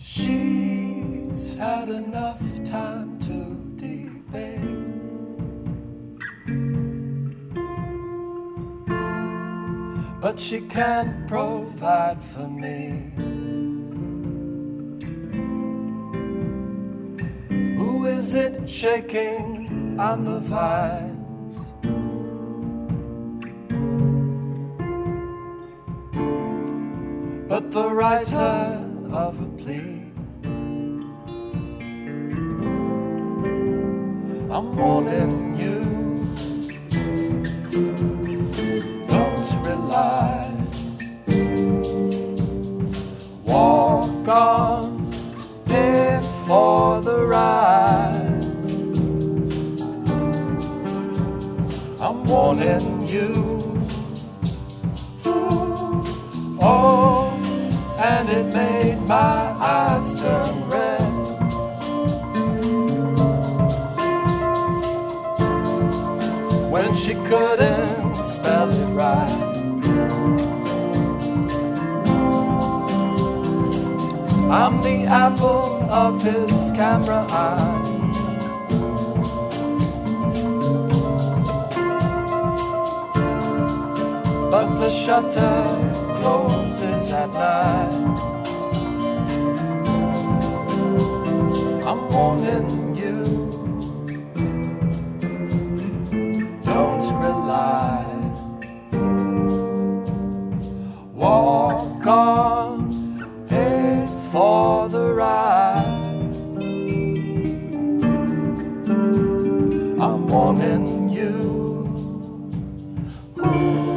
She's had enough time to debate. But she can't provide for me. Who is it shaking on the vines? But the writer of a plea. I'm warning you, don't rely. Walk on, pay for the ride. I'm warning you. Oh, and it made my eyes turn red. When she couldn't spell it right. I'm the apple of his camera eye. But the shutter closes at night. I'm warning you, don't rely. Walk on, pay for the ride. I'm warning you.